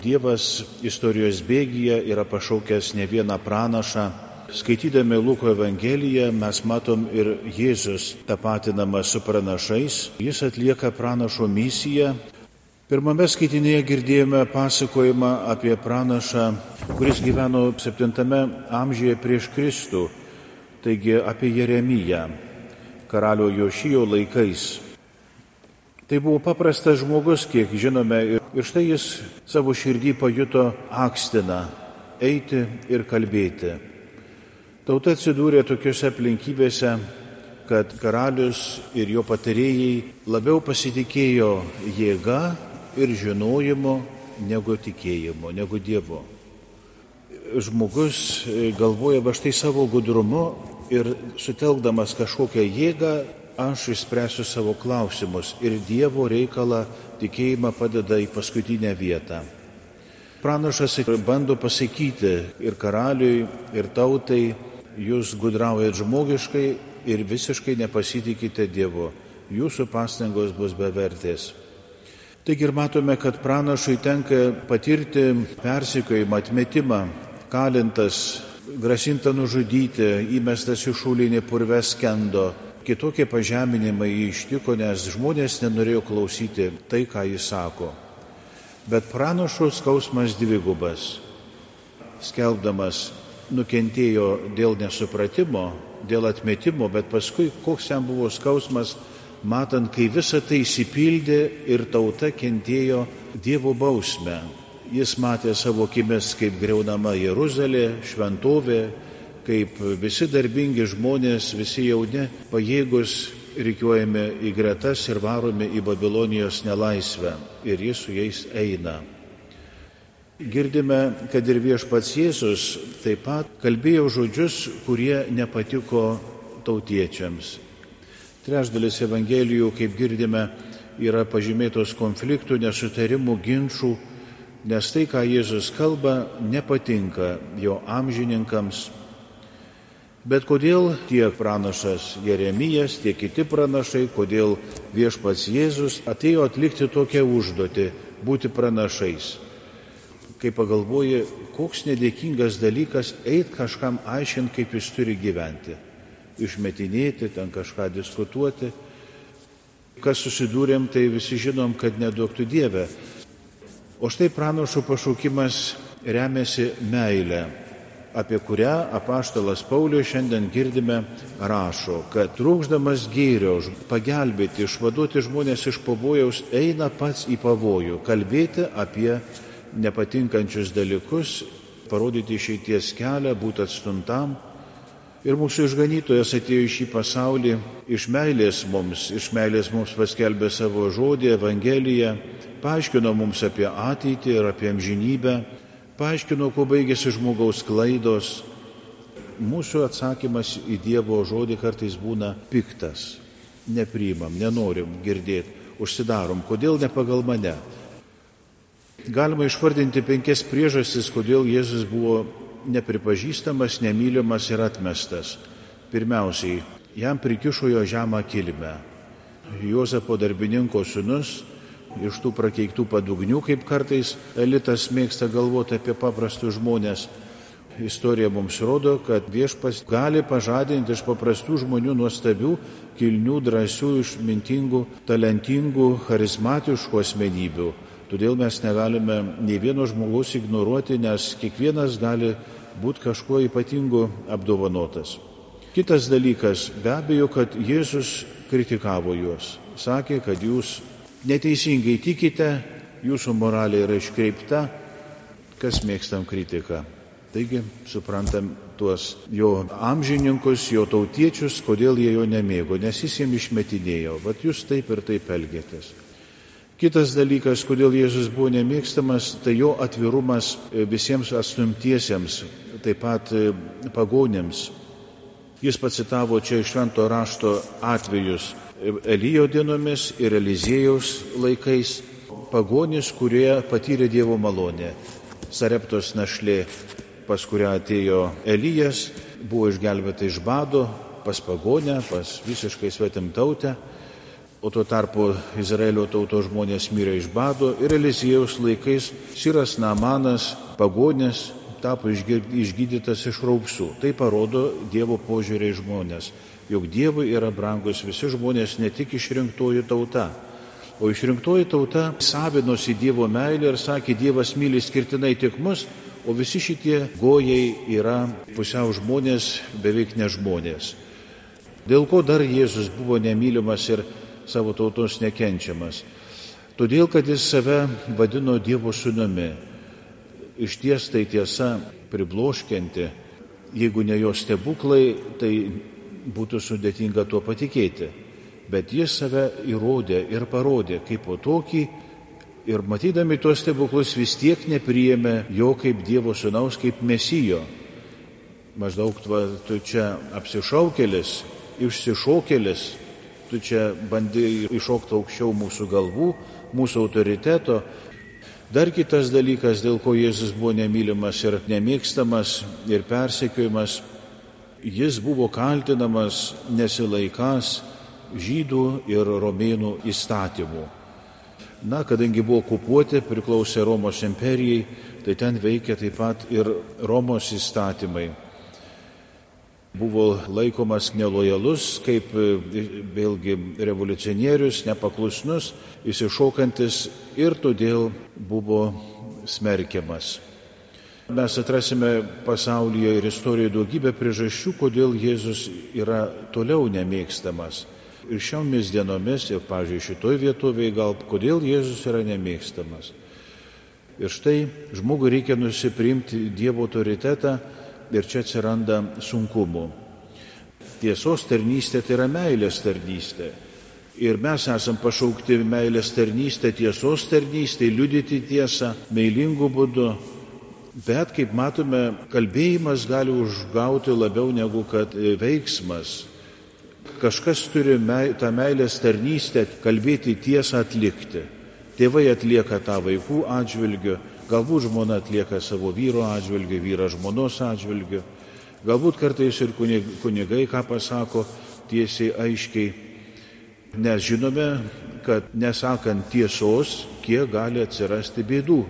Dievas istorijos bėgyje yra pašaukęs ne vieną pranašą. Skaitydami Luko Evangeliją mes matom ir Jėzus tapatinamas su pranašais. Jis atlieka pranašo misiją. Pirmame skaitinėje girdėjome pasakojimą apie pranašą, kuris gyveno 7 amžiuje prieš Kristų, taigi apie Jeremiją, karalio Jošijo laikais. Tai buvo paprastas žmogus, kiek žinome, ir štai jis savo širdį pajuto akstiną eiti ir kalbėti. Tauta atsidūrė tokiuose aplinkybėse, kad karalius ir jo patarėjai labiau pasitikėjo jėga ir žinojimu negu tikėjimu, negu Dievu. Žmogus galvoja, va štai savo gudrumu ir sutelkdamas kažkokią jėgą, aš išspręsiu savo klausimus ir Dievo reikalą tikėjimą padeda į paskutinę vietą. Pranašas bando pasakyti ir karaliui, ir tautai, jūs gudraujat žmogiškai ir visiškai nepasitikite Dievu. Jūsų pastangos bus bevertės. Taigi ir matome, kad pranašui tenka patirti persekiojimą, atmetimą, kalintas, grasinta nužudyti, įmestas į šulinį purve skendo. Kitokie pažeminimai jį ištiko, nes žmonės nenorėjo klausyti tai, ką jis sako. Bet pranašo skausmas dvigubas. Skelbdamas nukentėjo dėl nesupratimo, dėl atmetimo, bet paskui koks jam buvo skausmas, matant, kai visa tai išsipildė ir tauta kentėjo Dievo bausmę. Jis matė savo akimis, kaip griaunama Jeruzalė, šventovė, kaip visi darbingi žmonės, visi jauni, pajėgus rikiuojami į gretas ir varomi į Babilonijos nelaisvę. Ir jis su jais eina. Girdime, kad ir viešpats Jėzus taip pat kalbėjo žodžius, kurie nepatiko tautiečiams. Trečdalis Evangelijų, kaip girdime, yra pažymėtos konfliktų, nesutarimų, ginčų, nes tai, ką Jėzus kalba, nepatinka jo amžininkams. Bet kodėl tiek pranašas Jeremijas, tiek kiti pranašai, kodėl viešpats Jėzus atėjo atlikti tokią užduotį, būti pranašais? Kai pagalvoji, koks nedėkingas dalykas eit kažkam aiškinti, kaip jis turi gyventi. Išmetinėti, ten kažką diskutuoti. Kas susidūrėm, tai visi žinom, kad neduoktų Dieve. O štai pranašo pašaukimas remiasi meilę, apie kurią apaštalas Paulius šiandien girdime rašo, kad trūkšdamas gėrio pagelbėti, išvaduoti žmonės iš pavojaus, eina pats į pavojų, kalbėti apie nepatinkančius dalykus, parodyti išeities kelią, būti atstumtam. Ir mūsų išganytojas atėjo į šį pasaulį iš meilės mums paskelbė savo žodį, Evangeliją, paaiškino mums apie ateitį ir apie amžinybę, paaiškino, kuo baigėsi žmogaus klaidos. Mūsų atsakymas į Dievo žodį kartais būna piktas. Nepriimam, nenorim girdėti, užsidarom. Kodėl ne pagal mane? Galima išvardinti 5 priežastis, kodėl Jėzus buvo nepripažįstamas, nemylimas ir atmestas. Pirmiausiai, jam prikišo jo žemą kilmę. Juozapo darbininko sūnus, iš tų prakeiktų padugnių, kaip kartais elitas mėgsta galvoti apie paprastus žmonės. Istorija mums rodo, kad viešpats gali pažadinti iš paprastų žmonių nuostabių, kilnių, drąsių, išmintingų, talentingų, charizmatiškų asmenybių. Todėl mes negalime nei vieno žmogaus ignoruoti, nes kiekvienas gali būti kažkuo ypatingu apdovanotas. Kitas dalykas, be abejo, kad Jėzus kritikavo juos. Sakė, kad jūs neteisingai tikite, jūsų moralė yra iškreipta, kas mėgstam kritiką. Taigi, suprantam tuos jo amžininkus, jo tautiečius, kodėl jie jo nemėgo, nes jis jiems išmetinėjo, vat jūs taip ir taip elgėtės. Kitas dalykas, kodėl Jėzus buvo nemėgstamas, tai jo atvirumas visiems atstumtiesiems, taip pat pagonėms. Jis pacitavo čia iš Švento rašto atvejus Elijo dienomis ir Eliziejaus laikais, pagonys, kurie patyrė Dievo malonę. Sareptos našlė, pas kurią atėjo Elijas, buvo išgelbėta iš bado, pas pagonę, pas visiškai svetimtautę. O tuo tarpu Izraelio tautos žmonės mirė iš bado ir Eliziejaus laikais Siras Naamanas, pagonis, tapo išgydytas iš raupsų. Tai parodo Dievo požiūrį į žmonės, jog Dievui yra brangus visi žmonės, ne tik išrinktoji tauta. O išrinktoji tauta savinosi Dievo meilę ir sakė, Dievas myli skirtinai tik mus, o visi šitie gojai yra pusiau žmonės, beveik ne žmonės. Dėl ko dar Jėzus buvo nemylimas ir savo tautos nekenčiamas? Todėl, kad jis save vadino Dievo sūnumi. Išties tai tiesa pribloškianti, jeigu ne jo stebuklai, tai būtų sudėtinga tuo patikėti. Bet jis save įrodė ir parodė kaip po tokį ir matydami tuos stebuklus vis tiek nepriėmė jo kaip Dievo sūnaus, kaip Mesijo. Maždaug tu čia apsišaukėlis, išsišokėlis, tu čia bandai iššokti aukščiau mūsų galvų, mūsų autoriteto. Dar kitas dalykas, dėl ko Jėzus buvo nemylimas ir nemėgstamas ir persekiojimas, jis buvo kaltinamas nesilaikas žydų ir romėnų įstatymų. Kadangi buvo okupuoti, priklausė Romos imperijai, tai ten veikia taip pat ir Romos įstatymai. Buvo laikomas nelojalus, kaip vėlgi revoliucionierius, nepaklusnus, įsišokantis ir todėl buvo smerkiamas. Mes atrasime pasaulyje ir istorijoje daugybę priežasčių, kodėl Jėzus yra toliau nemėgstamas. Ir šiomis dienomis, ir pavyzdžiui šitoj vietovėje gal, kodėl Jėzus yra nemėgstamas. Ir štai žmogui reikia nusiprimti Dievo autoritetą, ir čia atsiranda sunkumų. Tiesos tarnystė tai yra meilės tarnystė. Ir mes esam pašaukti meilės tarnystę, tiesos tarnystę, liudyti tiesą meilingų būdų. Bet, kaip matome, kalbėjimas gali užgauti labiau negu kad veiksmas. Kažkas turi tą meilės tarnystę kalbėti tiesą atlikti. Tėvai atlieka tą vaikų atžvilgiu. Galbūt žmona atlieka savo vyro atžvilgiu, vyras žmonos atžvilgiu. Galbūt kartais ir kunigai ką pasako tiesiai, aiškiai. Nes žinome, kad nesakant tiesos, kiek gali atsirasti bėdų.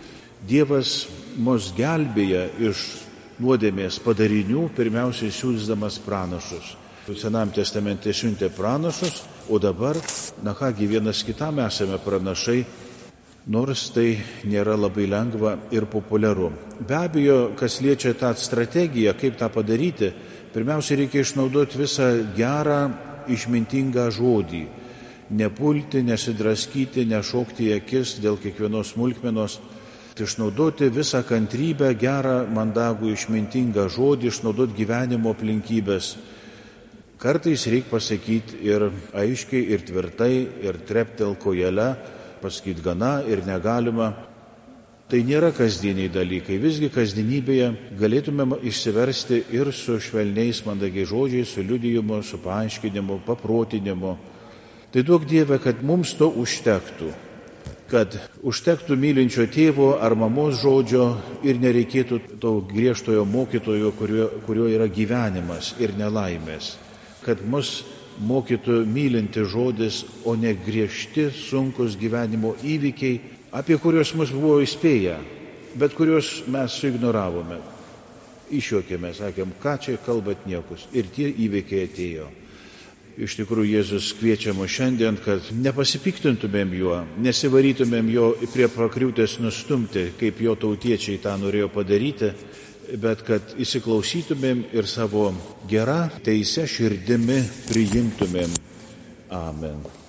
Dievas mus gelbėja iš nuodėmės padarinių, pirmiausiai siųsdamas pranašus. Senam testamente siuntė pranašus, o dabar, vienas kitam esame pranašai, nors tai nėra labai lengva ir populiaru. Be abejo, kas liečia tą strategiją, kaip tą padaryti, pirmiausia reikia išnaudoti visą gerą, išmintingą žodį. Nepulti, nesidraskyti, nešokti į akis dėl kiekvienos smulkmenos. Išnaudoti visą kantrybę, gerą, mandagų, išmintingą žodį, išnaudoti gyvenimo aplinkybės. Kartais reikia pasakyti ir aiškiai, ir tvirtai, ir treptel kojelę, pasakyti gana ir negalima. Tai nėra kasdieniai dalykai. Visgi kasdienybėje galėtume išsiversti ir su švelniais mandagiai žodžiais, su liudijimu, su paaiškinimu, paprotinimu. Tai duok Dieve, kad mums to užtektų. Kad užtektų mylinčio tėvo ar mamos žodžio ir nereikėtų to griežtojo mokytojo, kurio yra gyvenimas ir nelaimės. Kad mus mokytų mylinti žodis, o ne griežti, sunkus gyvenimo įvykiai, apie kuriuos mus buvo įspėję, bet kuriuos mes suignoravome. Išjuokėme, sakėm, ką čia kalbat niekus. Ir tie įvykiai atėjo. Iš tikrųjų, Jėzus kviečia mus šiandien, kad nepasipiktintumėm juo, nesivarytumėm jo prie pakriūtės nustumti, kaip jo tautiečiai tą norėjo padaryti, bet kad įsiklausytumėm ir savo gerą teisę širdimi priimtumėm. Amen.